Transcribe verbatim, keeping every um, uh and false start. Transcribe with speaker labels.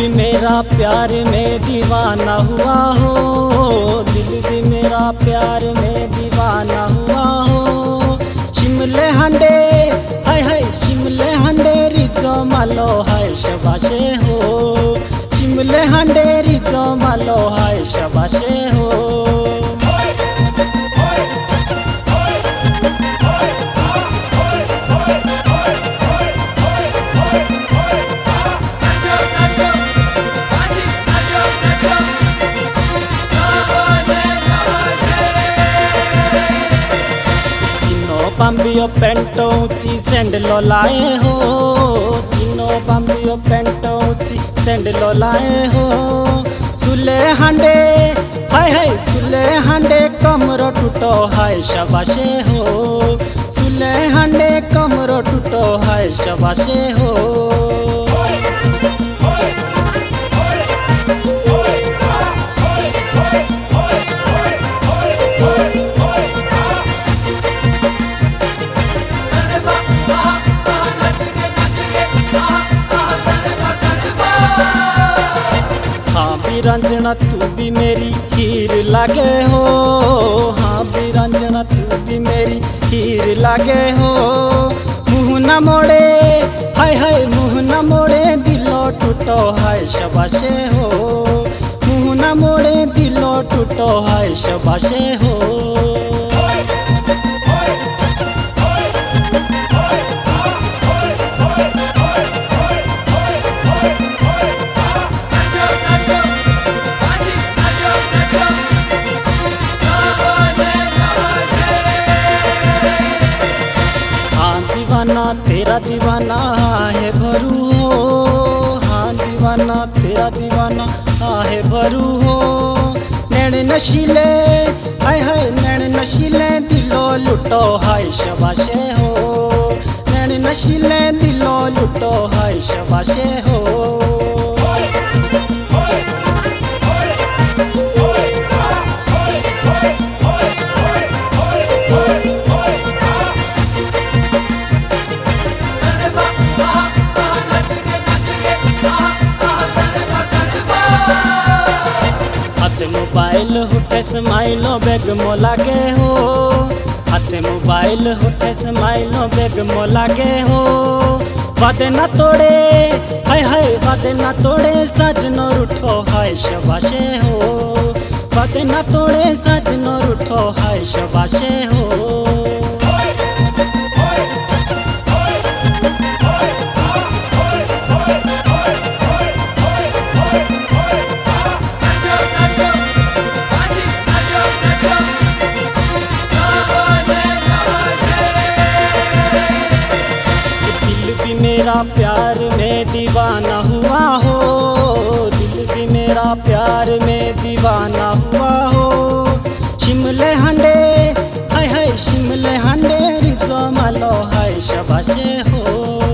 Speaker 1: भी मेरा प्यार में दीवाना हुआ हो, दिल भी मेरा प्यार में दीवाना हुआ हो। शिमले हांडे हाय हाय शिमले हांडे रिचो मालो हाय शबाशे हो, शिमले हांडे रिचो मालो हाय शबाशे हो। बाम्बियो पेंटो ऊंची सैंडलो लाए हो, चिनो बाम्बियो पेंटो ऊंची सैंडलो लाए हो। सुले हांडे हाय हाय सुले हांडे कमरो टूटो हाय शबाशे हो, सुले हांडे कमरो टूटो हाय शबाशे हो। रंजना तू भी मेरी हीर लागे हो, हाँ भी रंजना तू भी मेरी हीर लागे हो। मुँह न मोड़े हाय हाय मुँह न मोड़े दिलो टूटो हाय शबाशे हो, मुँह न मोड़े दिलो टूटो हाय शबाशे हो। दीवाना तेरा दीवाना है भरू हो, हाँ दीवाना तेरा दीवाना है भरू हो। नैन नशीले हाय हाय नैन नशीले दिलो लुटो हाय शबाशे हो, नैन नशीले दिलो लुटो हाय शबाशे हो। हाथे मोबाइल हुटे स्माइलो बैग मो लागे हो, हाथे मोबाइल हुटे स्माइलो बैग मो लागे हो। वादे ना तोड़े हाय हाय वादे ना तोड़े सजनो रूठो हाय शबाशे हो, वादे ना तोड़े सजनो रूठो हाय शबाशे हो। मेरा प्यार में दीवाना हुआ हो, दिल भी मेरा प्यार में दीवाना हुआ हो। शिमले हांडे हाय हाय शिमले हांडे रिचो मालो हाय शबाशे हो।